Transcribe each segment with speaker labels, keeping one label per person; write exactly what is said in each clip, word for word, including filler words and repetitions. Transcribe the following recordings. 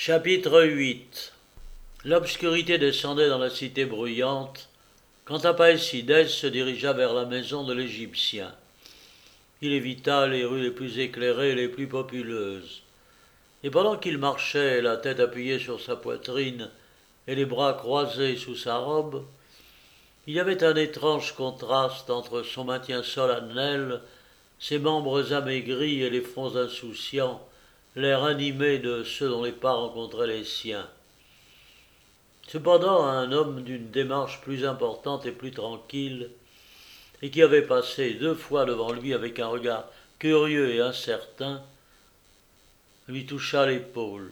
Speaker 1: Chapitre huit. L'obscurité descendait dans la cité bruyante quand Apaisidès se dirigea vers la maison de l'Égyptien. Il évita les rues les plus éclairées et les plus populeuses. Et pendant qu'il marchait, la tête appuyée sur sa poitrine et les bras croisés sous sa robe, il y avait un étrange contraste entre son maintien solennel, ses membres amaigris et les fronts insouciants, l'air animé de ceux dont les pas rencontraient les siens. Cependant, un homme d'une démarche plus importante et plus tranquille, et qui avait passé deux fois devant lui avec un regard curieux et incertain, lui toucha l'épaule.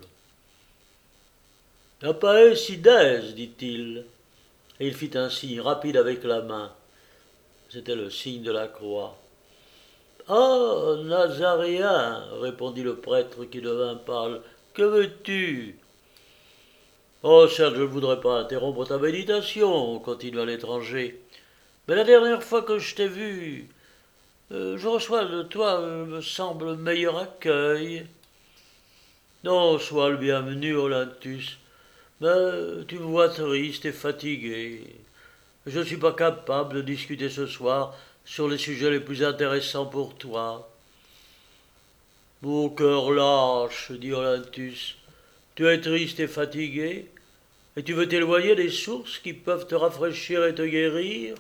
Speaker 1: « Apaisidès, dit-il, et il fit un signe rapide avec la main. C'était le signe de la croix. « Ah, Nazaréen, répondit le prêtre qui devint pâle, que veux-tu ? Oh, certes, je ne voudrais pas interrompre ta méditation, continua l'étranger, mais la dernière fois que je t'ai vu, euh, je reçois de toi, euh, me semble, meilleur accueil. Non, sois le bienvenu, Olynthus, mais tu me vois triste et fatigué. Je ne suis pas capable de discuter ce soir sur les sujets les plus intéressants pour toi. Mon cœur lâche, dit Olynthus, tu es triste et fatigué, et tu veux t'éloigner des sources qui peuvent te rafraîchir et te guérir.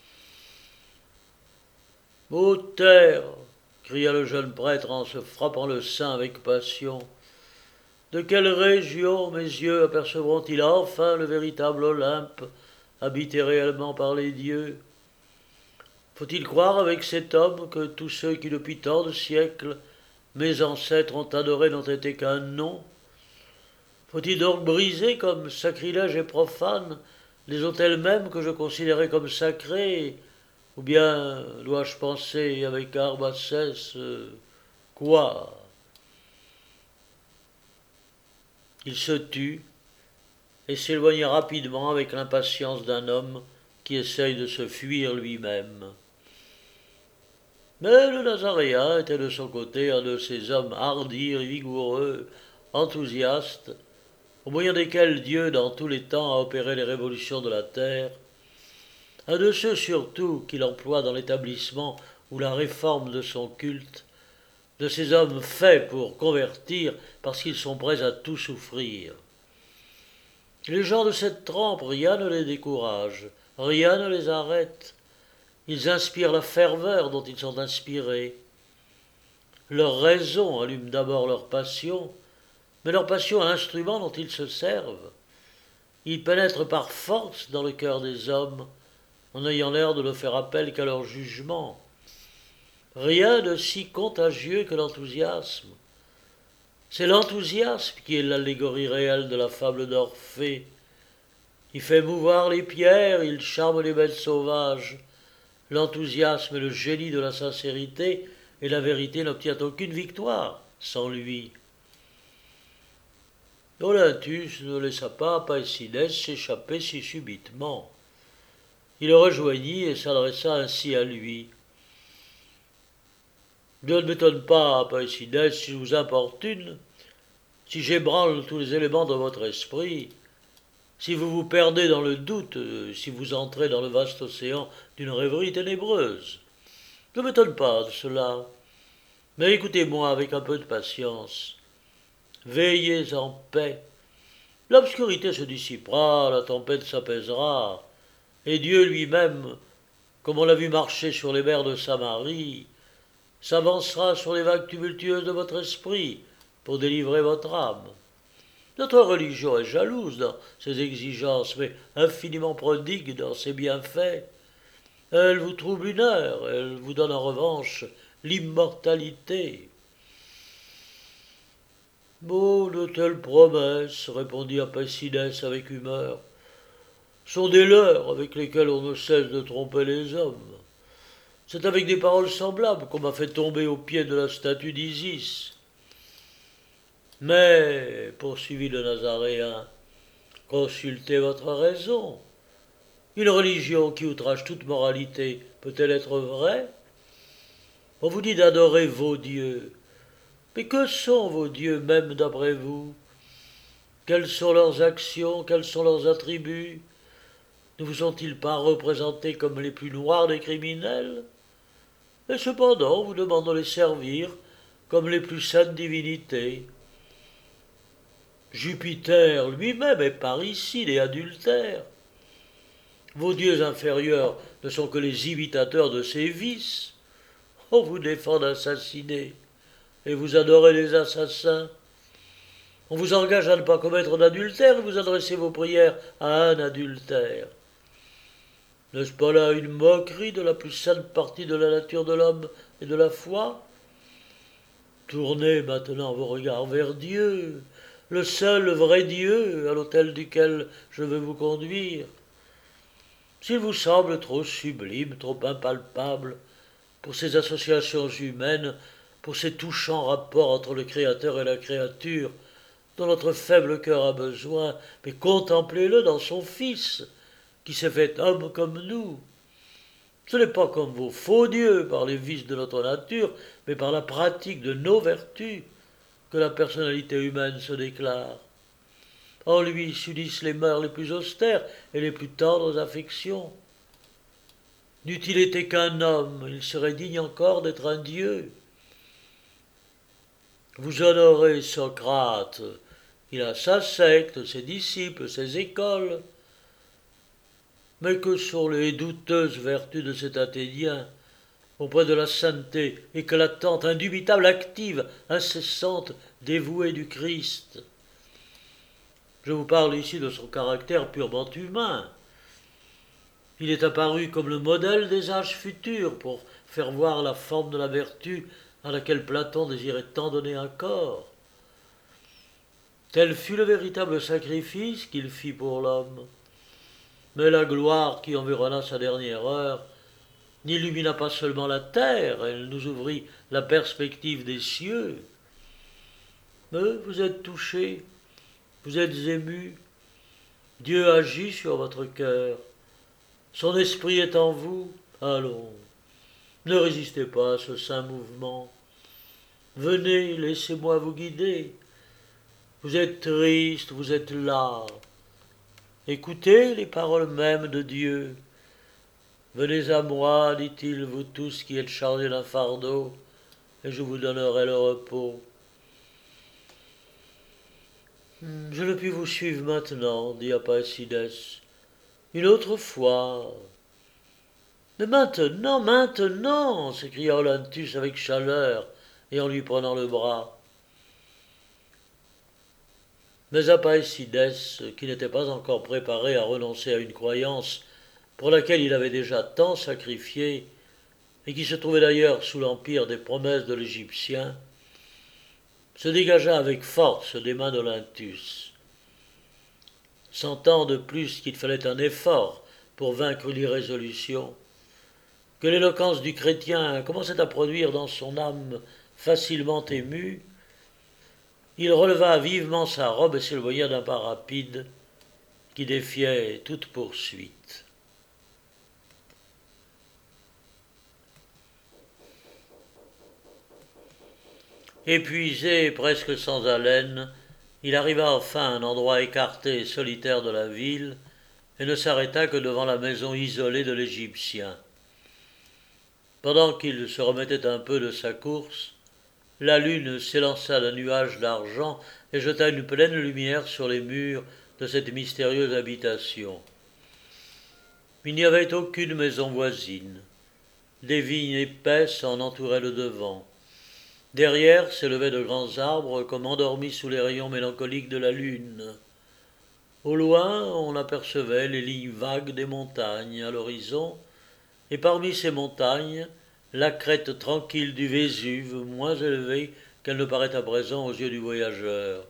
Speaker 1: Ô terre, cria le jeune prêtre en se frappant le sein avec passion, de quelle région mes yeux apercevront-ils enfin le véritable Olympe, habité réellement par les dieux ? Faut-il croire avec cet homme que tous ceux qui depuis tant de siècles mes ancêtres ont adoré n'ont été qu'un nom ? Faut-il donc briser comme sacrilège et profane les autels mêmes que je considérais comme sacrés ? Ou bien dois-je penser avec Arbaces euh, quoi ? Il se tut et s'éloigna rapidement avec l'impatience d'un homme qui essaye de se fuir lui-même. Mais le Nazaréen était de son côté un de ces hommes hardis, vigoureux, enthousiastes, au moyen desquels Dieu, dans tous les temps, a opéré les révolutions de la terre, un de ceux surtout qu'il emploie dans l'établissement ou la réforme de son culte, de ces hommes faits pour convertir parce qu'ils sont prêts à tout souffrir. Les gens de cette trempe, rien ne les décourage, rien ne les arrête. Ils inspirent la ferveur dont ils sont inspirés. Leur raison allume d'abord leur passion, mais leur passion est l'instrument dont ils se servent. Ils pénètrent par force dans le cœur des hommes, en ayant l'air de ne faire appel qu'à leur jugement. Rien de si contagieux que l'enthousiasme. C'est l'enthousiasme qui est l'allégorie réelle de la fable d'Orphée. Il fait mouvoir les pierres, il charme les bêtes sauvages. L'enthousiasme est le génie de la sincérité, et la vérité n'obtient aucune victoire sans lui. Olynthus ne laissa pas Apaisidès s'échapper si subitement. Il le rejoignit et s'adressa ainsi à lui. « Je ne m'étonne pas, Apaisidès, si je vous importune, si j'ébranle tous les éléments de votre esprit, si vous vous perdez dans le doute, si vous entrez dans le vaste océan d'une rêverie ténébreuse. Je ne m'étonne pas de cela. Mais écoutez-moi avec un peu de patience. Veillez en paix. L'obscurité se dissipera, la tempête s'apaisera, et Dieu lui-même, comme on l'a vu marcher sur les mers de Samarie, s'avancera sur les vagues tumultueuses de votre esprit pour délivrer votre âme. Notre religion est jalouse dans ses exigences, mais infiniment prodigue dans ses bienfaits. Elle vous trouble une heure, elle vous donne en revanche l'immortalité. » « Oh, de telles promesses, répondit Apaisidès avec humeur, sont des leurres avec lesquels on ne cesse de tromper les hommes. C'est avec des paroles semblables qu'on m'a fait tomber au pied de la statue d'Isis. Mais, poursuivit le Nazaréen, consultez votre raison. Une religion qui outrage toute moralité peut-elle être vraie ? On vous dit d'adorer vos dieux. Mais que sont vos dieux même d'après vous ? Quelles sont leurs actions, quels sont leurs attributs? Ne vous sont-ils pas représentés comme les plus noirs des criminels? Et cependant, vous demandez de les servir comme les plus saintes divinités. Jupiter lui-même est parricide et adultère. Vos dieux inférieurs ne sont que les imitateurs de ses vices. On vous défend d'assassiner, et vous adorez les assassins. On vous engage à ne pas commettre d'adultère, et vous adressez vos prières à un adultère. N'est-ce pas là une moquerie de la plus sainte partie de la nature de l'homme et de la foi? Tournez maintenant vos regards vers Dieu, le seul vrai Dieu à l'autel duquel je veux vous conduire. S'il vous semble trop sublime, trop impalpable, pour ces associations humaines, pour ces touchants rapports entre le Créateur et la créature, dont notre faible cœur a besoin, mais contemplez-le dans son Fils, qui s'est fait homme comme nous. Ce n'est pas comme vos faux dieux par les vices de notre nature, mais par la pratique de nos vertus que la personnalité humaine se déclare. En lui s'unissent les mœurs les plus austères et les plus tendres affections. N'eût-il été qu'un homme, il serait digne encore d'être un dieu. Vous honorez Socrate, il a sa secte, ses disciples, ses écoles. Mais que sont les douteuses vertus de cet Athénien auprès de la sainteté éclatante, indubitable, active, incessante, dévouée du Christ? Je vous parle ici de son caractère purement humain. Il est apparu comme le modèle des âges futurs pour faire voir la forme de la vertu à laquelle Platon désirait tant donner un corps. Tel fut le véritable sacrifice qu'il fit pour l'homme. Mais la gloire qui environna sa dernière heure n'illumina pas seulement la terre, elle nous ouvrit la perspective des cieux. Mais vous êtes touchés, vous êtes émus, Dieu agit sur votre cœur, son esprit est en vous, allons, ne résistez pas à ce saint mouvement, venez, laissez-moi vous guider, vous êtes triste, vous êtes là, écoutez les paroles mêmes de Dieu. Venez à moi, dit-il, vous tous qui êtes chargés d'un fardeau, et je vous donnerai le repos. Je ne puis vous suivre maintenant, dit Apaicidès. Une autre fois. Mais maintenant, maintenant, s'écria Olynthus avec chaleur et en lui prenant le bras. Mais Apaicidès, qui n'était pas encore préparé à renoncer à une croyance pour laquelle il avait déjà tant sacrifié, et qui se trouvait d'ailleurs sous l'empire des promesses de l'Égyptien, se dégagea avec force des mains d'Olynthus. Sentant de plus qu'il fallait un effort pour vaincre l'irrésolution, que l'éloquence du chrétien commençait à produire dans son âme facilement émue, il releva vivement sa robe et s'éloigna d'un pas rapide qui défiait toute poursuite. Épuisé et presque sans haleine, il arriva enfin à un endroit écarté et solitaire de la ville et ne s'arrêta que devant la maison isolée de l'Égyptien. Pendant qu'il se remettait un peu de sa course, la lune s'élança d'un nuage d'argent et jeta une pleine lumière sur les murs de cette mystérieuse habitation. Il n'y avait aucune maison voisine. Des vignes épaisses en entouraient le devant. Derrière s'élevaient de grands arbres comme endormis sous les rayons mélancoliques de la lune. Au loin, on apercevait les lignes vagues des montagnes à l'horizon, et parmi ces montagnes, la crête tranquille du Vésuve, moins élevée qu'elle ne paraît à présent aux yeux du voyageur.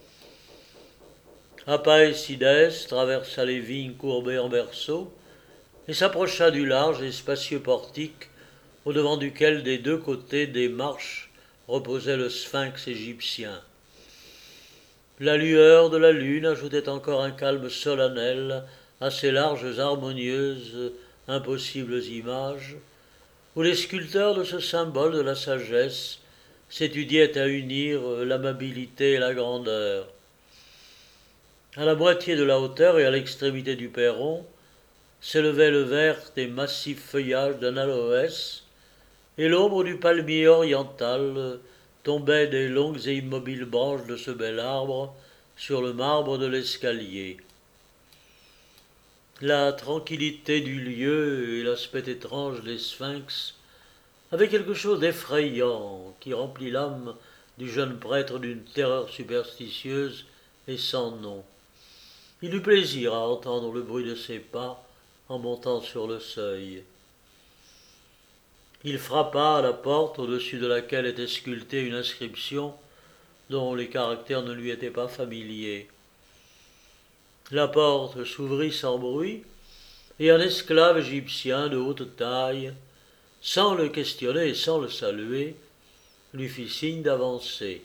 Speaker 1: Apaicidès traversa les vignes courbées en berceau et s'approcha du large et spacieux portique au-devant duquel des deux côtés des marches reposait le sphinx égyptien. La lueur de la lune ajoutait encore un calme solennel à ces larges, harmonieuses, impossibles images, où les sculpteurs de ce symbole de la sagesse s'étudiaient à unir l'amabilité et la grandeur. À la moitié de la hauteur et à l'extrémité du perron s'élevait le vert des massifs feuillages d'un aloès, et l'ombre du palmier oriental tombait des longues et immobiles branches de ce bel arbre sur le marbre de l'escalier. La tranquillité du lieu et l'aspect étrange des sphinx avaient quelque chose d'effrayant qui remplit l'âme du jeune prêtre d'une terreur superstitieuse et sans nom. Il eut plaisir à entendre le bruit de ses pas en montant sur le seuil. Il frappa à la porte au-dessus de laquelle était sculptée une inscription dont les caractères ne lui étaient pas familiers. La porte s'ouvrit sans bruit, et un esclave égyptien de haute taille, sans le questionner et sans le saluer, lui fit signe d'avancer.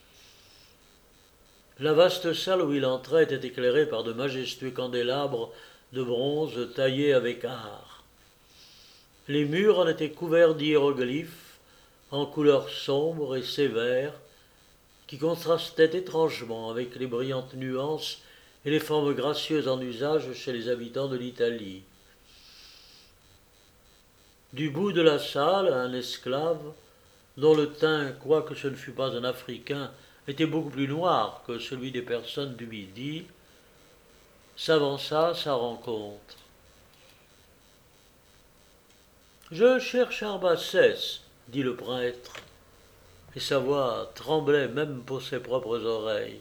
Speaker 1: La vaste salle où il entrait était éclairée par de majestueux candélabres de bronze taillés avec art. Les murs en étaient couverts d'hiéroglyphes en couleurs sombres et sévères qui contrastaient étrangement avec les brillantes nuances et les formes gracieuses en usage chez les habitants de l'Italie. Du bout de la salle, un esclave, dont le teint, quoique ce ne fût pas un Africain, était beaucoup plus noir que celui des personnes du Midi, s'avança à sa rencontre. « Je cherche Arbaces, dit le prêtre, et sa voix tremblait même pour ses propres oreilles.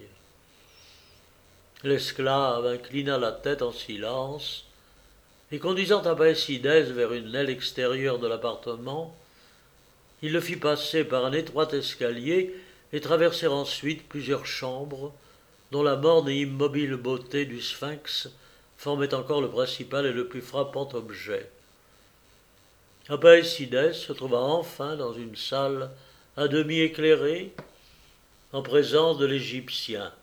Speaker 1: L'esclave inclina la tête en silence, et conduisant Abbassides vers une aile extérieure de l'appartement, il le fit passer par un étroit escalier et traverser ensuite plusieurs chambres, dont la morne et immobile beauté du sphinx formait encore le principal et le plus frappant objet. Abbassides se trouva enfin dans une salle à demi éclairée, en présence de l'Égyptien.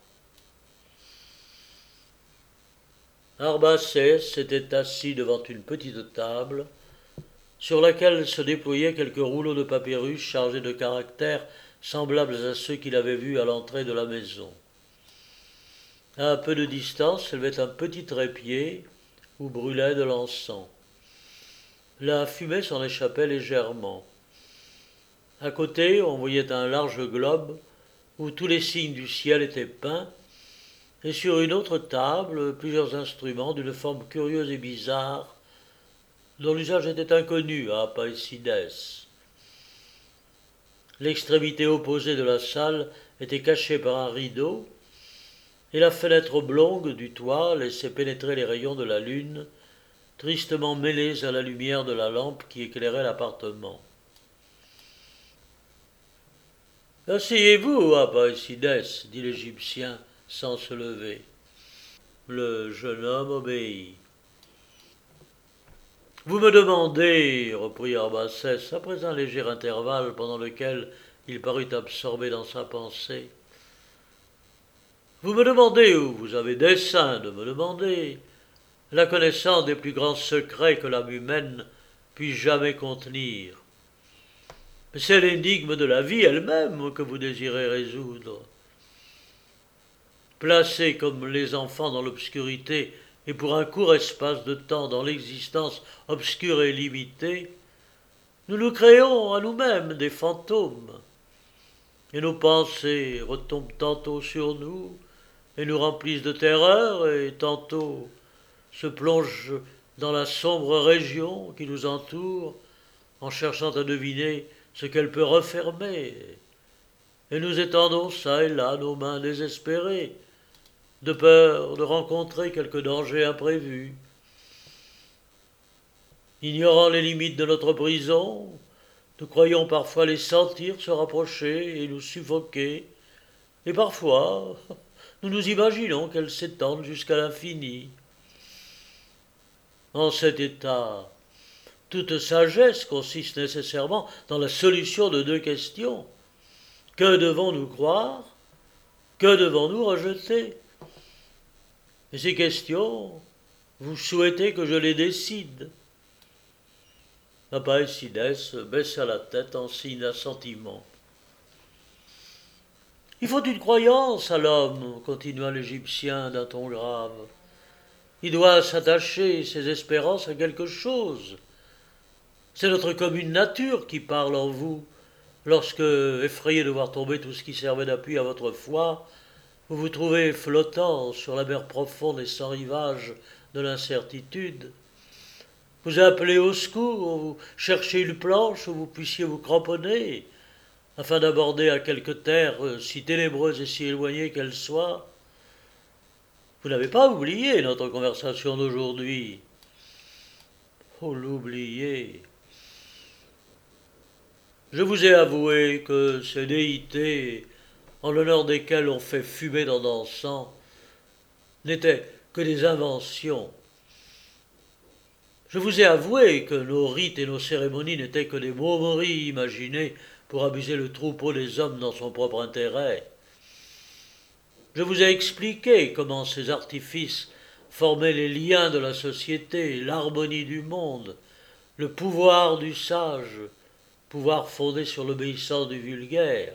Speaker 1: Arbaces s'était assis devant une petite table, sur laquelle se déployaient quelques rouleaux de papyrus chargés de caractères semblables à ceux qu'il avait vus à l'entrée de la maison. À peu de distance s'élevait un petit trépied où brûlait de l'encens. La fumée s'en échappait légèrement. À côté, on voyait un large globe où tous les signes du ciel étaient peints, et sur une autre table, plusieurs instruments d'une forme curieuse et bizarre, dont l'usage était inconnu à Abbassides. L'extrémité opposée de la salle était cachée par un rideau, et la fenêtre oblongue du toit laissait pénétrer les rayons de la lune, tristement mêlés à la lumière de la lampe qui éclairait l'appartement. « Asseyez-vous, Abbassides, dit l'Égyptien, sans se lever. Le jeune homme obéit. « Vous me demandez, reprit Arbaces, après un léger intervalle pendant lequel il parut absorbé dans sa pensée, vous me demandez, ou vous avez dessein de me demander, la connaissance des plus grands secrets que l'âme humaine puisse jamais contenir. Mais c'est l'énigme de la vie elle-même que vous désirez résoudre. Placés comme les enfants dans l'obscurité et pour un court espace de temps dans l'existence obscure et limitée, nous nous créons à nous-mêmes des fantômes, et nos pensées retombent tantôt sur nous et nous remplissent de terreur, et tantôt se plongent dans la sombre région qui nous entoure en cherchant à deviner ce qu'elle peut refermer, et nous étendons çà et là nos mains désespérées, de peur de rencontrer quelque danger imprévu. Ignorant les limites de notre prison, nous croyons parfois les sentir se rapprocher et nous suffoquer, et parfois nous nous imaginons qu'elles s'étendent jusqu'à l'infini. En cet état, toute sagesse consiste nécessairement dans la solution de deux questions. Que devons-nous croire? Que devons-nous rejeter? Et ces questions, vous souhaitez que je les décide? Abbassides baissa la tête en signe d'assentiment. Il faut une croyance à l'homme, continua l'Égyptien d'un ton grave. Il doit s'attacher ses espérances à quelque chose. C'est notre commune nature qui parle en vous, lorsque, effrayé de voir tomber tout ce qui servait d'appui à votre foi, vous vous trouvez flottant sur la mer profonde et sans rivage de l'incertitude. Vous appelez au secours, vous cherchez une planche où vous puissiez vous cramponner, afin d'aborder à quelque terre si ténébreuse et si éloignée qu'elle soit. Vous n'avez pas oublié notre conversation d'aujourd'hui. Oh, l'oublier. Je vous ai avoué que ces déités, en l'honneur desquelles on fait fumer dans l'encens, n'étaient que des inventions. Je vous ai avoué que nos rites et nos cérémonies n'étaient que des momeries imaginées pour abuser le troupeau des hommes dans son propre intérêt. Je vous ai expliqué comment ces artifices formaient les liens de la société, l'harmonie du monde, le pouvoir du sage, pouvoir fondé sur l'obéissance du vulgaire.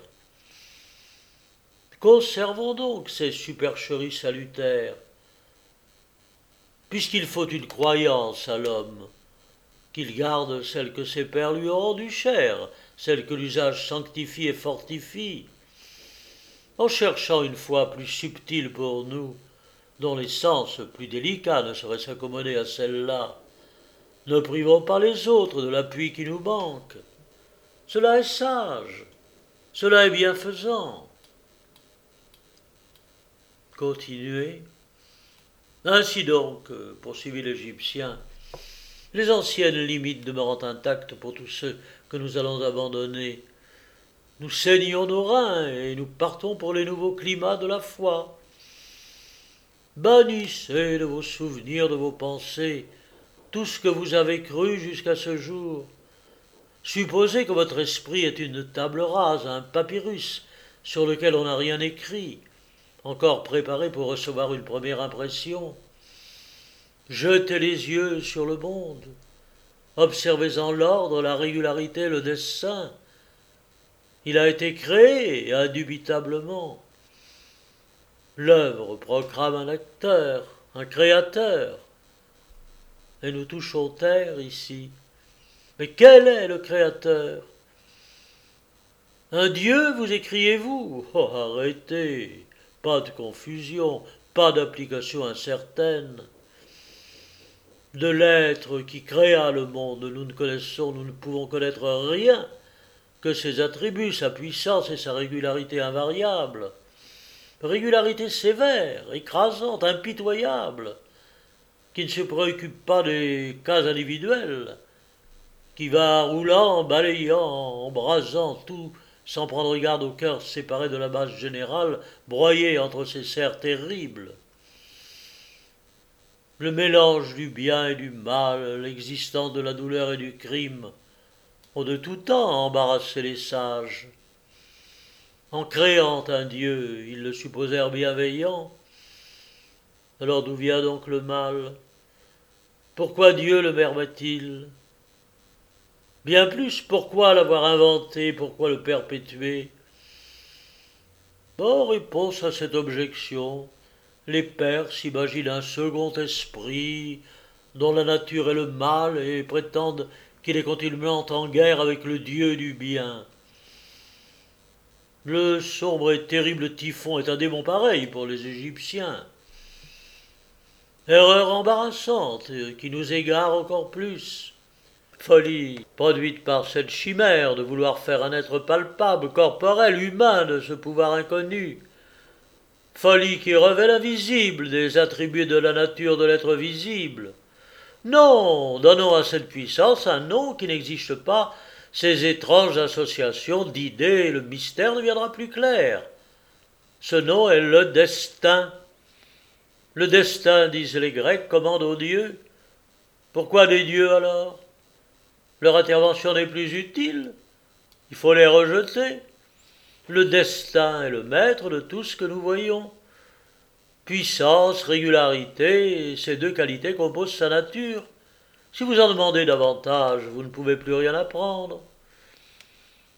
Speaker 1: Conservons donc ces supercheries salutaires, puisqu'il faut une croyance à l'homme, qu'il garde celle que ses pères lui ont rendue chère, celle que l'usage sanctifie et fortifie, en cherchant une foi plus subtile pour nous, dont les sens plus délicats ne sauraient s'accommoder à celle-là. Ne privons pas les autres de l'appui qui nous manque. Cela est sage, cela est bienfaisant. Continuez. Ainsi donc, poursuivit l'Égyptien, les anciennes limites demeurant intactes pour tous ceux que nous allons abandonner, nous saignons nos reins et nous partons pour les nouveaux climats de la foi. Bannissez de vos souvenirs, de vos pensées, tout ce que vous avez cru jusqu'à ce jour. Supposez que votre esprit est une table rase, un papyrus, sur lequel on n'a rien écrit, encore préparé pour recevoir une première impression. Jetez les yeux sur le monde. Observez-en l'ordre, la régularité, le dessein. Il a été créé, indubitablement. L'œuvre proclame un acteur, un créateur. Et nous touchons terre ici. Mais quel est le créateur? Un Dieu, vous écriez-vous? Oh, arrêtez! Pas de confusion, pas d'application incertaine. De l'être qui créa le monde, nous ne connaissons, nous ne pouvons connaître rien que ses attributs, sa puissance et sa régularité invariable. Régularité sévère, écrasante, impitoyable, qui ne se préoccupe pas des cas individuels, qui va roulant, balayant, embrasant tout, sans prendre garde au cœur séparé de la masse générale, broyé entre ces serres terribles. Le mélange du bien et du mal, l'existence de la douleur et du crime, ont de tout temps embarrassé les sages. En créant un Dieu, ils le supposèrent bienveillant. Alors d'où vient donc le mal? Pourquoi Dieu le permet-il? Bien plus, pourquoi l'avoir inventé? Pourquoi le perpétuer? Bon, réponse à cette objection, les pères s'imaginent un second esprit dont la nature est le mal et prétendent qu'il est continuellement en guerre avec le Dieu du bien. Le sombre et terrible Typhon est un démon pareil pour les Égyptiens. Erreur embarrassante qui nous égare encore plus. Folie produite par cette chimère de vouloir faire un être palpable, corporel, humain de ce pouvoir inconnu. Folie qui revêt l'invisible des attributs de la nature de l'être visible. Non, donnons à cette puissance un nom qui n'existe pas. Ces étranges associations d'idées, le mystère deviendra plus clair. Ce nom est le destin. Le destin, disent les Grecs, commande aux dieux. Pourquoi des dieux alors? Leur intervention n'est plus utile. Il faut les rejeter. Le destin est le maître de tout ce que nous voyons. Puissance, régularité, ces deux qualités composent sa nature. Si vous en demandez davantage, vous ne pouvez plus rien apprendre.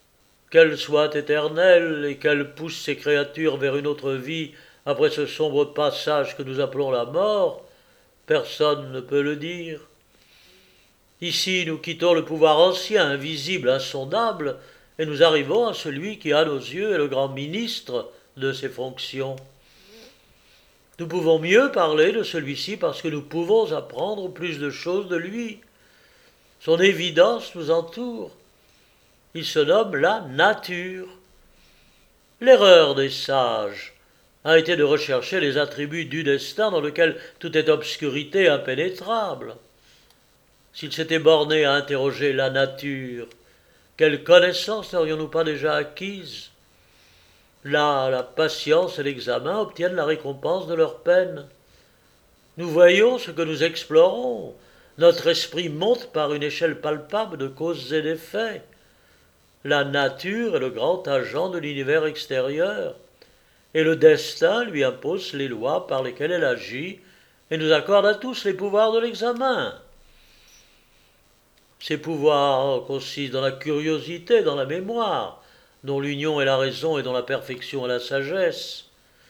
Speaker 1: qu'elle soit éternelle et qu'elle pousse ses créatures vers une autre vie après ce sombre passage que nous appelons la mort, personne ne peut le dire. Ici, nous quittons le pouvoir ancien, invisible, insondable, et nous arrivons à celui qui, à nos yeux, est le grand ministre de ces fonctions. Nous pouvons mieux parler de celui-ci parce que nous pouvons apprendre plus de choses de lui. Son évidence nous entoure. Il se nomme la nature. L'erreur des sages a été de rechercher les attributs du destin dans lequel tout est obscurité et impénétrable. S'ils s'étaient bornés à interroger la nature, quelle connaissance n'aurions-nous pas déjà acquise? Là, la patience et l'examen obtiennent la récompense de leur peine. Nous voyons ce que nous explorons. Notre esprit monte par une échelle palpable de causes et d'effets. La nature est le grand agent de l'univers extérieur, et le destin lui impose les lois par lesquelles elle agit et nous accorde à tous les pouvoirs de l'examen. Ces pouvoirs consistent dans la curiosité, dans la mémoire, dont l'union est la raison et dont la perfection est la sagesse.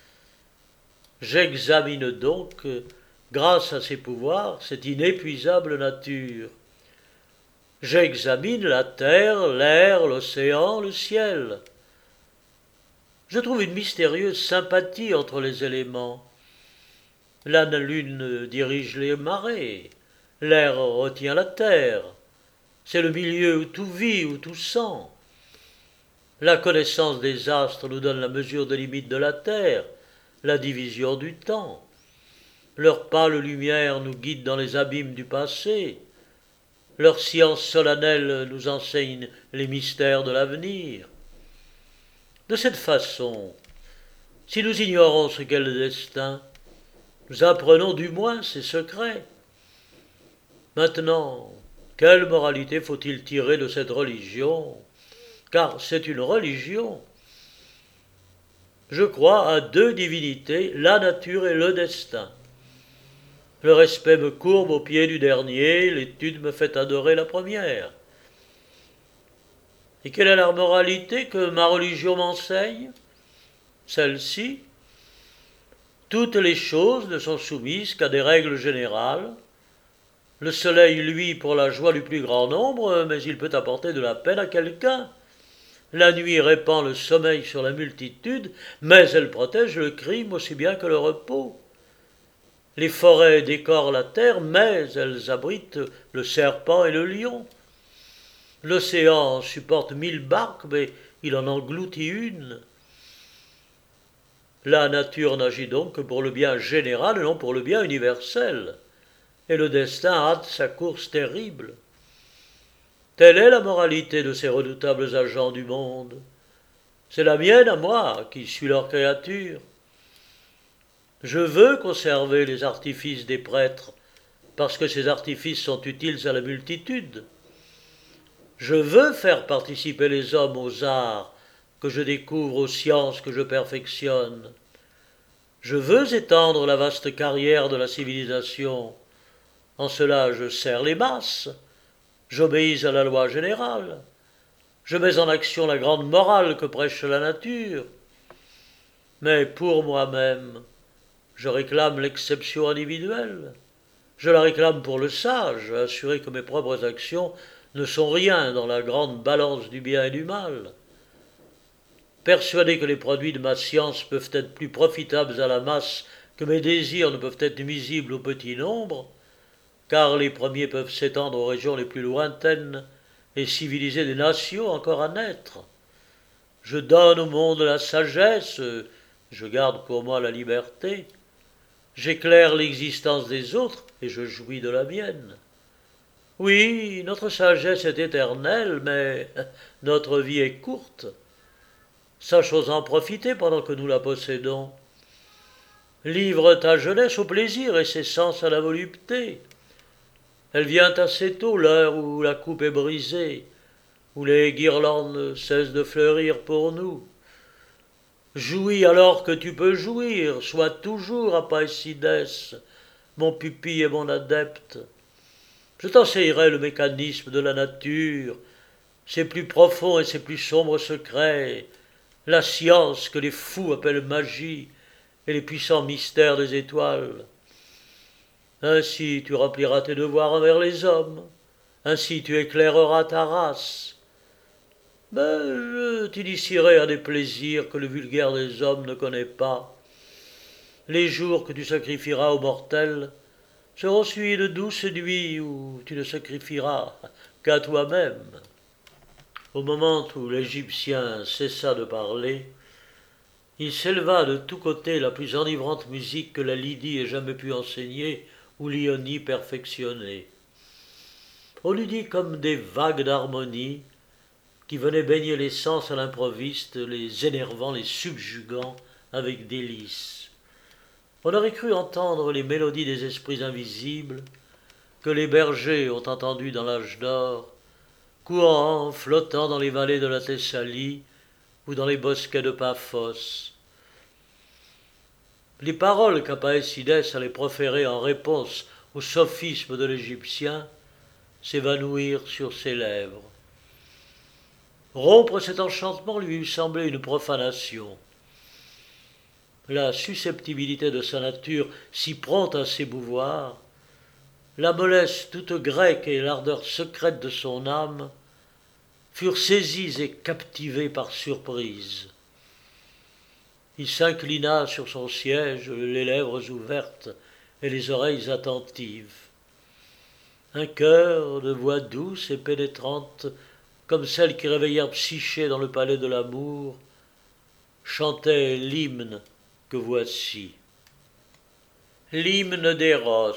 Speaker 1: J'examine donc, grâce à ces pouvoirs, cette inépuisable nature. J'examine la terre, l'air, l'océan, le ciel. Je trouve une mystérieuse sympathie entre les éléments. La lune dirige les marées, l'air retient la terre. C'est le milieu où tout vit, où tout sent. La connaissance des astres nous donne la mesure des limites de la terre, la division du temps. Leur pâle lumière nous guide dans les abîmes du passé. Leur science solennelle nous enseigne les mystères de l'avenir. De cette façon, si nous ignorons ce qu'est le destin, nous apprenons du moins ses secrets. Maintenant, quelle moralité faut-il tirer de cette religion? Car c'est une religion. Je crois à deux divinités, la nature et le destin. Le respect me courbe aux pieds du dernier, l'étude me fait adorer la première. Et quelle est la moralité que ma religion m'enseigne? Celle-ci: toutes les choses ne sont soumises qu'à des règles générales. Le soleil luit pour la joie du plus grand nombre, mais il peut apporter de la peine à quelqu'un. La nuit répand le sommeil sur la multitude, mais elle protège le crime aussi bien que le repos. Les forêts décorent la terre, mais elles abritent le serpent et le lion. L'océan supporte mille barques, mais il en engloutit une. La nature n'agit donc que pour le bien général et non pour le bien universel. Et le destin hâte sa course terrible. Telle est la moralité de ces redoutables agents du monde. C'est la mienne à moi, qui suis leur créature. Je veux conserver les artifices des prêtres, parce que ces artifices sont utiles à la multitude. Je veux faire participer les hommes aux arts que je découvre, aux sciences que je perfectionne. Je veux étendre la vaste carrière de la civilisation. En cela, je sers les masses. J'obéis à la loi générale. Je mets en action la grande morale que prêche la nature. Mais pour moi-même, je réclame l'exception individuelle. Je la réclame pour le sage, assuré que mes propres actions ne sont rien dans la grande balance du bien et du mal. Persuadé que les produits de ma science peuvent être plus profitables à la masse que mes désirs ne peuvent être nuisibles au petit nombre, car les premiers peuvent s'étendre aux régions les plus lointaines et civiliser des nations encore à naître. Je donne au monde la sagesse, je garde pour moi la liberté, j'éclaire l'existence des autres et je jouis de la mienne. Oui, notre sagesse est éternelle, mais notre vie est courte. Sachons en profiter pendant que nous la possédons. Livre ta jeunesse au plaisir et ses sens à la volupté. Elle vient assez tôt, l'heure où la coupe est brisée, où les guirlandes cessent de fleurir pour nous. Jouis alors que tu peux jouir, sois toujours Apaesides, mon pupille et mon adepte. Je t'enseignerai le mécanisme de la nature, ses plus profonds et ses plus sombres secrets, la science que les fous appellent magie et les puissants mystères des étoiles. Ainsi tu rempliras tes devoirs envers les hommes, ainsi tu éclaireras ta race. Mais je t'initierai à des plaisirs que le vulgaire des hommes ne connaît pas. Les jours que tu sacrifieras aux mortels seront suivis de douces nuits où tu ne sacrifieras qu'à toi-même. Au moment où l'Égyptien cessa de parler, il s'éleva de tous côtés la plus enivrante musique que la Lydie ait jamais pu enseigner ou l'Ionie perfectionner. On eût dit comme des vagues d'harmonie qui venaient baigner les sens à l'improviste, les énervant, les subjuguant avec délice. On aurait cru entendre les mélodies des esprits invisibles que les bergers ont entendues dans l'âge d'or, courant, flottant dans les vallées de la Thessalie ou dans les bosquets de Paphos. Les paroles qu'Apaésidès allait proférer en réponse au sophisme de l'Égyptien s'évanouirent sur ses lèvres. Rompre cet enchantement lui eût semblé une profanation. La susceptibilité de sa nature, si prompte à s'ébouvoir, la mollesse toute grecque et l'ardeur secrète de son âme furent saisies et captivées par surprise. Il s'inclina sur son siège, les lèvres ouvertes et les oreilles attentives. Un chœur de voix douce et pénétrante, comme celles qui réveillèrent Psyché dans le palais de l'amour, chantait l'hymne que voici. L'hymne d'Éros.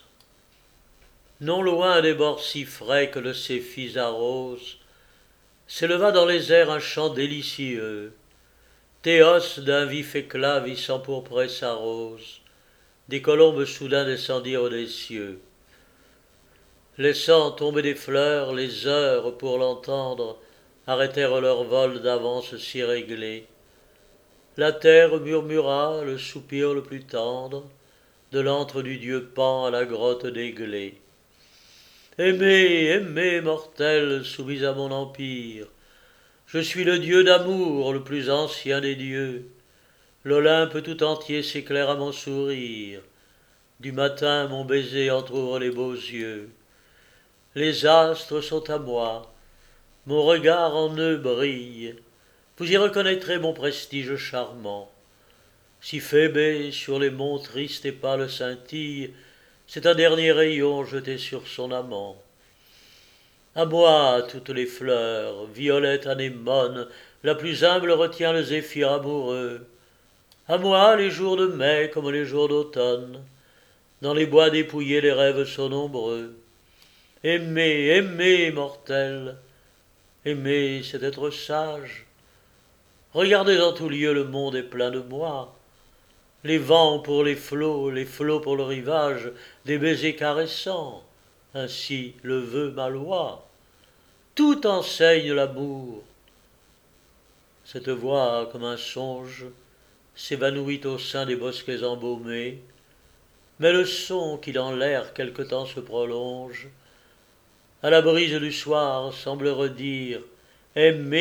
Speaker 1: Non loin des bords si frais que le Céphis arrose, s'éleva dans les airs un chant délicieux. Théos d'un vif éclat vit s'empourprer sa rose. Des colombes soudain descendirent des cieux. Laissant tomber des fleurs, les heures, pour l'entendre, arrêtèrent leur vol d'avance si réglé. La terre murmura le soupir le plus tendre, de l'antre du dieu Pan à la grotte d'Églé. Aimez, aimez, mortels, soumis à mon empire, je suis le dieu d'amour, le plus ancien des dieux. L'Olympe tout entier s'éclaire à mon sourire. Du matin, mon baiser entr'ouvre les beaux yeux. Les astres sont à moi, mon regard en eux brille. Vous y reconnaîtrez mon prestige charmant. Si Phébé sur les monts tristes et pâles scintille, c'est un dernier rayon jeté sur son amant. À moi toutes les fleurs, violette anémone, la plus humble retient le zéphyr amoureux. À moi les jours de mai comme les jours d'automne, dans les bois dépouillés les rêves sont nombreux. Aimez, aimez, mortels, aimez, c'est être sage. Regardez en tout lieu le monde est plein de moi. Les vents pour les flots, les flots pour le rivage, des baisers caressants, ainsi le veut ma loi. Tout enseigne l'amour. Cette voix, comme un songe, s'évanouit au sein des bosquets embaumés, mais le son qui dans l'air quelque temps se prolonge, à la brise du soir semble redire « Aimez !»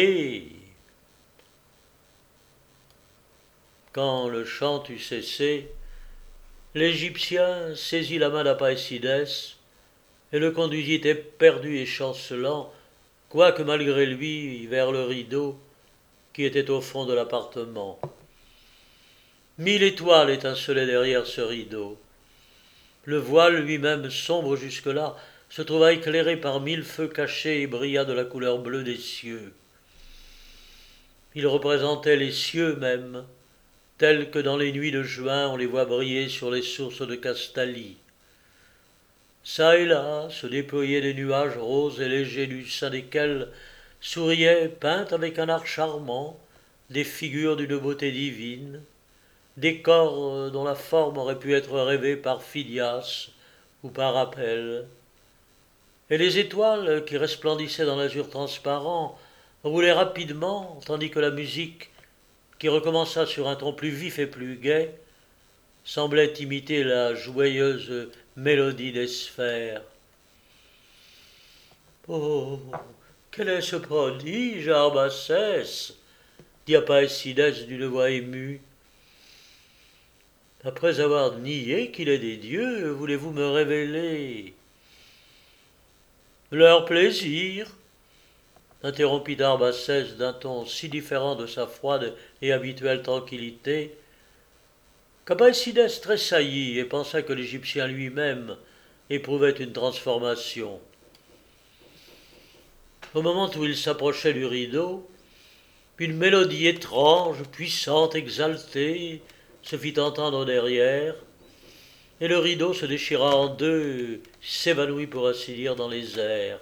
Speaker 1: Quand le chant eut cessé, l'Égyptien saisit la main d'Apaésidès et le conduisit éperdu et chancelant, quoique malgré lui, vers le rideau qui était au fond de l'appartement. Mille étoiles étincelaient derrière ce rideau. Le voile lui-même, sombre jusque-là, se trouva éclairé par mille feux cachés et brilla de la couleur bleue des cieux. Il représentait les cieux même, tels que dans les nuits de juin on les voit briller sur les sources de Castalie. Çà et là se déployaient des nuages roses et légers du sein desquels souriaient, peintes avec un art charmant, des figures d'une beauté divine, des corps dont la forme aurait pu être rêvée par Phidias ou par Apelle. Et les étoiles qui resplendissaient dans l'azur transparent roulaient rapidement, tandis que la musique, qui recommença sur un ton plus vif et plus gai, semblait imiter la joyeuse mélodie des sphères. Oh, Quel est ce prodige, Arbaces dit Apaicidès d'une voix émue. Après avoir nié qu'il est des dieux, voulez-vous me révéler leur plaisir, interrompit Arbaces d'un ton si différent de sa froide et habituelle tranquillité, qu'Apaicidès tressaillit et pensa que l'Égyptien lui-même éprouvait une transformation. Au moment où il s'approchait du rideau, une mélodie étrange, puissante, exaltée, se fit entendre derrière, et le rideau se déchira en deux, s'évanouit pour ainsi dire dans les airs.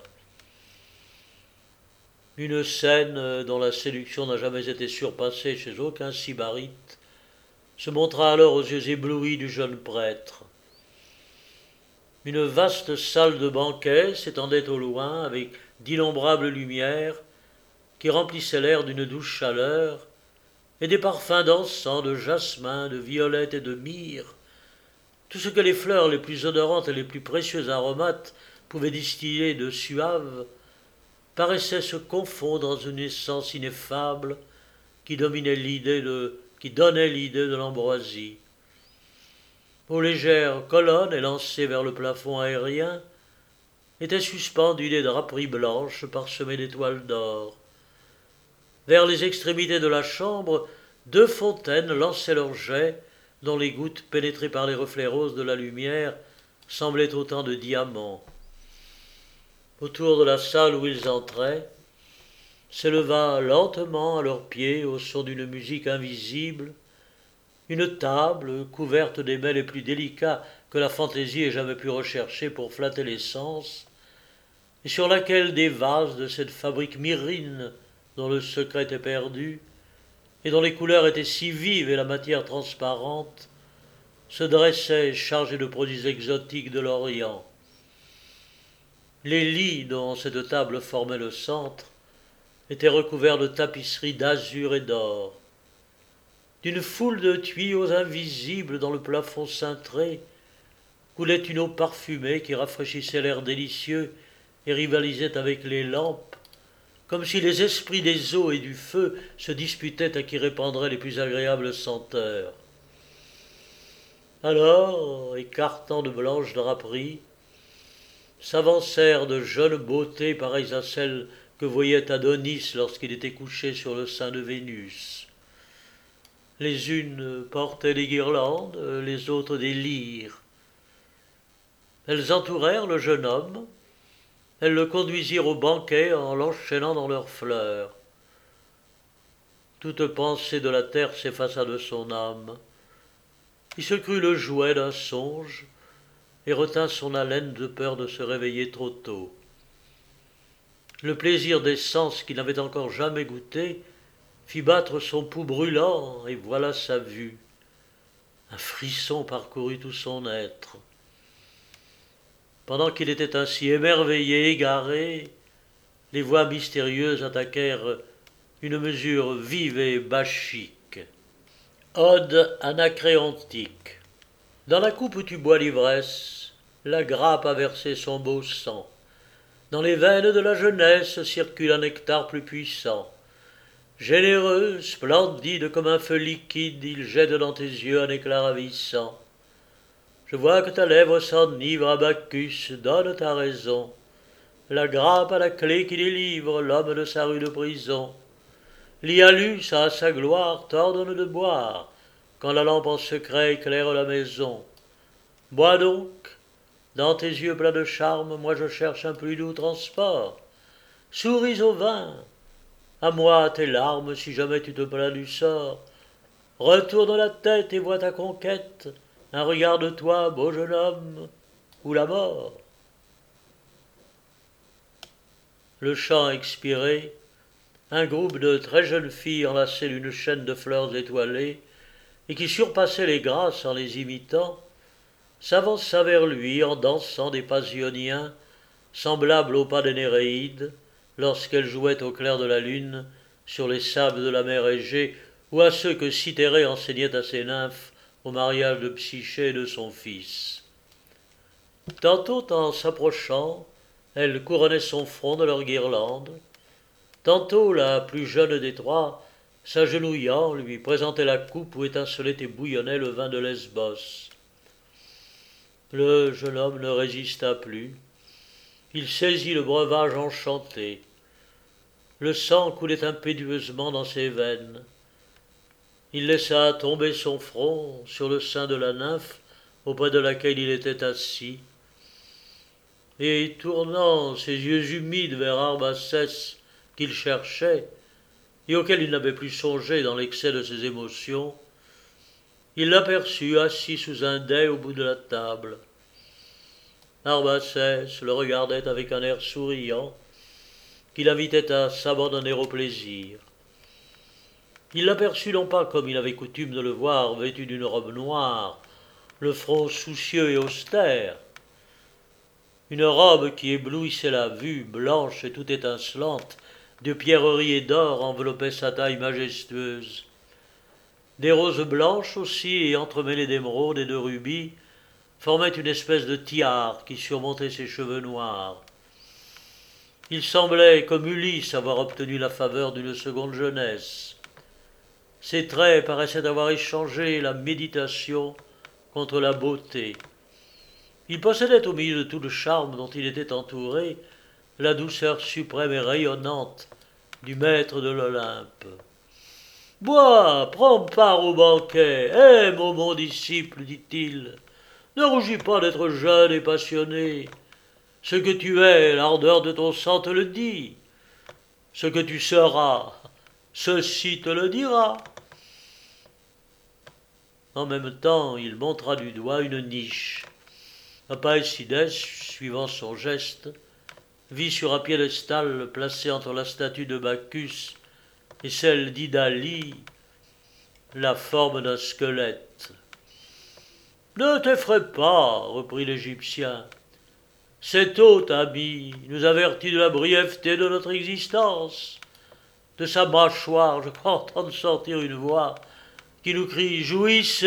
Speaker 1: Une scène dont la séduction n'a jamais été surpassée chez aucun sybarite se montra alors aux yeux éblouis du jeune prêtre. Une vaste salle de banquet s'étendait au loin avec d'innombrables lumières qui remplissaient l'air d'une douce chaleur, et des parfums d'encens, de jasmin, de violette et de myrrhe, tout ce que les fleurs les plus odorantes et les plus précieux aromates pouvaient distiller de suave, paraissait se confondre dans une essence ineffable qui dominait l'idée de, qui donnait l'idée de l'ambroisie. Aux légères colonnes élancées vers le plafond aérien étaient suspendues des draperies blanches parsemées d'étoiles d'or. Vers les extrémités de la chambre, deux fontaines lançaient leurs jets, dont les gouttes, pénétrées par les reflets roses de la lumière, semblaient autant de diamants. Autour de la salle où ils entraient, s'éleva lentement à leurs pieds, au son d'une musique invisible, une table couverte des mets les plus délicats que la fantaisie ait jamais pu rechercher pour flatter les sens, et sur laquelle des vases de cette fabrique myrrhine dont le secret est perdu, et dont les couleurs étaient si vives et la matière transparente, se dressaient chargés de produits exotiques de l'Orient. Les lits dont cette table formait le centre étaient recouverts de tapisseries d'azur et d'or. D'une foule de tuyaux invisibles dans le plafond cintré coulait une eau parfumée qui rafraîchissait l'air délicieux et rivalisait avec les lampes, comme si les esprits des eaux et du feu se disputaient à qui répandrait les plus agréables senteurs. Alors, écartant de blanches draperies, s'avancèrent de jeunes beautés pareilles à celles que voyait Adonis lorsqu'il était couché sur le sein de Vénus. Les unes portaient des guirlandes, les autres des lyres. Elles entourèrent le jeune homme, elles le conduisirent au banquet en l'enchaînant dans leurs fleurs. Toute pensée de la terre s'effaça de son âme. Il se crut le jouet d'un songe et retint son haleine de peur de se réveiller trop tôt. Le plaisir des sens qu'il n'avait encore jamais goûté fit battre son pouls brûlant, et voilà sa vue. Un frisson parcourut tout son être. Pendant qu'il était ainsi émerveillé, égaré, les voix mystérieuses attaquèrent une mesure vive et bachique. Ode anacréontique. Dans la coupe où tu bois l'ivresse, la grappe a versé son beau sang. Dans les veines de la jeunesse circule un nectar plus puissant. Généreux, splendide comme un feu liquide, il jette dans tes yeux un éclat ravissant. Je vois que ta lèvre s'enivre, Bacchus, donne ta raison. La grappe à la clé qui délivre l'homme de sa rude prison. L'Ialus a sa gloire, t'ordonne de boire, quand la lampe en secret éclaire la maison. Bois donc, dans tes yeux pleins de charme, moi je cherche un plus doux transport. Souris au vin, à moi tes larmes si jamais tu te plains du sort. Retourne la tête et vois ta conquête, un regard de toi, beau jeune homme, ou la mort. Le chant expiré, un groupe de très jeunes filles enlacées d'une chaîne de fleurs étoilées, et qui surpassaient les grâces en les imitant, s'avança vers lui en dansant des pas ioniens, semblables aux pas des Néréides, lorsqu'elles jouaient au clair de la lune sur les sables de la mer Égée, ou à ceux que Cythérée enseignait à ses nymphes au mariage de Psyché et de son fils. Tantôt, en s'approchant, elles couronnaient son front de leurs guirlandes, Tantôt la plus jeune des trois, s'agenouillant, lui présentait la coupe où étincelait et bouillonnait le vin de Lesbos. Le jeune homme ne résista plus. Il saisit le breuvage enchanté. Le sang coulait impétueusement dans ses veines. Il laissa tomber son front sur le sein de la nymphe auprès de laquelle il était assis, et tournant ses yeux humides vers Arbaces qu'il cherchait, et auquel il n'avait plus songé dans l'excès de ses émotions, il l'aperçut assis sous un dais au bout de la table. Arbaces le regardait avec un air souriant qui l'invitait à s'abandonner au plaisir. Il l'aperçut non pas comme il avait coutume de le voir, vêtu d'une robe noire, le front soucieux et austère, une robe qui éblouissait la vue, blanche et tout étincelante, de pierreries et d'or enveloppait sa taille majestueuse. Des roses blanches aussi, et entremêlées d'émeraudes et de rubis, formaient une espèce de tiare qui surmontait ses cheveux noirs. Il semblait, comme Ulysse, avoir obtenu la faveur d'une seconde jeunesse. Ses traits paraissaient avoir échangé la méditation contre la beauté. Il possédait au milieu de tout le charme dont il était entouré la douceur suprême et rayonnante du maître de l'Olympe. « Bois, prends part au banquet, aime, ô mon disciple, dit-il. Ne rougis pas d'être jeune et passionné. Ce que tu es, l'ardeur de ton sang te le dit. Ce que tu seras, ceci te le dira. » En même temps, il montra du doigt une niche. Alcides, suivant son geste, vit sur un piédestal placé entre la statue de Bacchus et celle d'Idalie la forme d'un squelette. « Ne t'effraie pas, reprit l'Égyptien. Cet hôte ami nous avertit de la brièveté de notre existence. De sa mâchoire, je crois entendre sortir une voix qui nous crie « Jouissez !»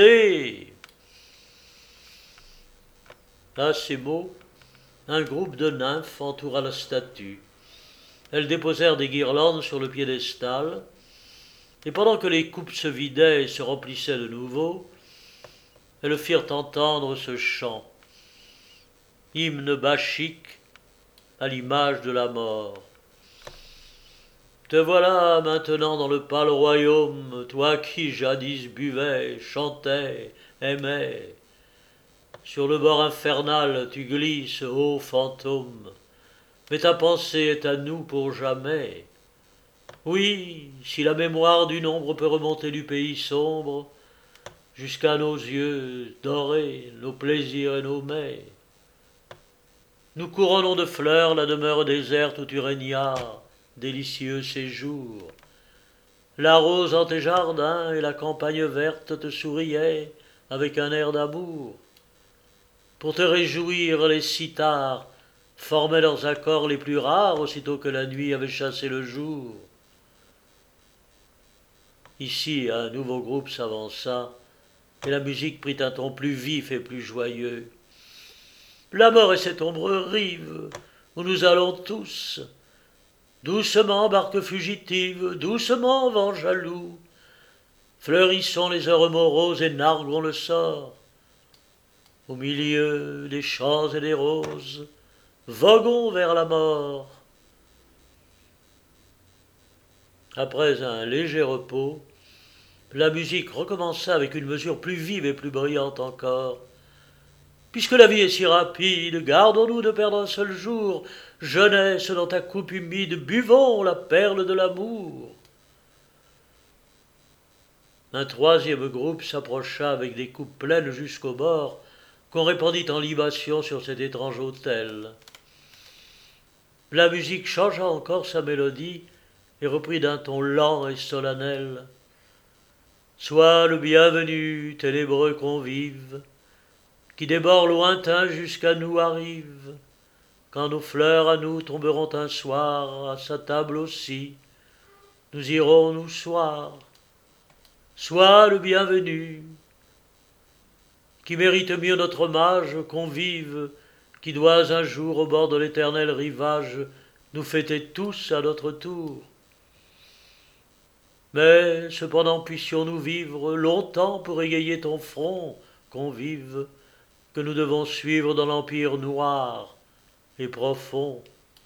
Speaker 1: À ces mots, un groupe de nymphes entoura la statue. Elles déposèrent des guirlandes sur le piédestal, et pendant que les coupes se vidaient et se remplissaient de nouveau, elles firent entendre ce chant, hymne bachique à l'image de la mort. Te voilà maintenant dans le pâle royaume, toi qui jadis buvais, chantais, aimais. Sur le bord infernal tu glisses, ô fantôme, mais ta pensée est à nous pour jamais. Oui, si la mémoire d'une ombre peut remonter du pays sombre, jusqu'à nos yeux dorés, nos plaisirs et nos mets, nous couronnons de fleurs la demeure déserte où tu régnas, délicieux séjour. La rose en tes jardins et la campagne verte te souriaient avec un air d'amour. Pour te réjouir, les cithars formaient leurs accords les plus rares aussitôt que la nuit avait chassé le jour. Ici, un nouveau groupe s'avança, et la musique prit un ton plus vif et plus joyeux. La mort est cette ombre rive où nous allons tous. Doucement, barque fugitive, doucement, vent jaloux. Fleurissons les heures moroses et narguons le sort. Au milieu des champs et des roses, voguons vers la mort. Après un léger repos, la musique recommença avec une mesure plus vive et plus brillante encore. Puisque la vie est si rapide, gardons-nous de perdre un seul jour. Jeunesse, dans ta coupe humide, buvons la perle de l'amour. Un troisième groupe s'approcha avec des coupes pleines jusqu'au bord, qu'on répandit en libation sur cet étrange autel. La musique changea encore sa mélodie et reprit d'un ton lent et solennel. Sois le bienvenu, ténébreux convive, qui des bords lointains jusqu'à nous arrive, quand nos fleurs à nous tomberont un soir, à sa table aussi, nous irons nous soir. Sois le bienvenu, qui mérite mieux notre hommage, convive, qui dois un jour au bord de l'éternel rivage nous fêter tous à notre tour. Mais cependant puissions-nous vivre longtemps pour égayer ton front, convive, que nous devons suivre dans l'empire noir et profond.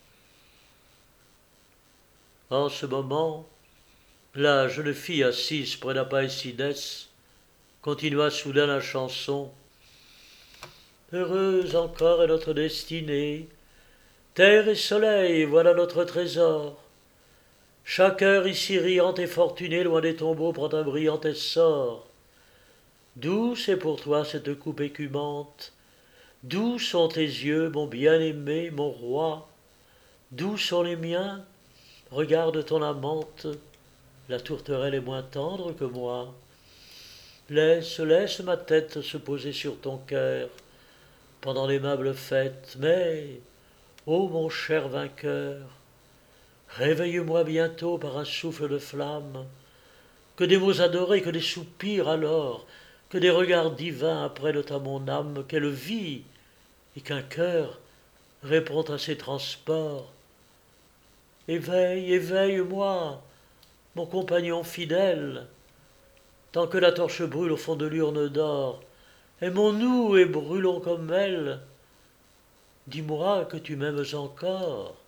Speaker 1: En ce moment, la jeune fille assise près d'Apaicidès continua soudain la chanson. Heureuse encore est notre destinée, terre et soleil, voilà notre trésor. Chaque heure ici riante et fortunée, loin des tombeaux, prend un brillant essor. Douce est pour toi cette coupe écumante, doux sont tes yeux, mon bien-aimé, mon roi. Doux sont les miens, regarde ton amante, la tourterelle est moins tendre que moi. Laisse, laisse ma tête se poser sur ton cœur pendant l'aimable fête, mais, ô mon cher vainqueur, réveille-moi bientôt par un souffle de flamme, que des mots adorés, que des soupirs alors, que des regards divins apprennent à mon âme qu'elle vit et qu'un cœur répond à ses transports. Éveille, éveille-moi, mon compagnon fidèle, tant que la torche brûle au fond de l'urne d'or, aimons-nous et brûlons comme elle. Dis-moi que tu m'aimes encore.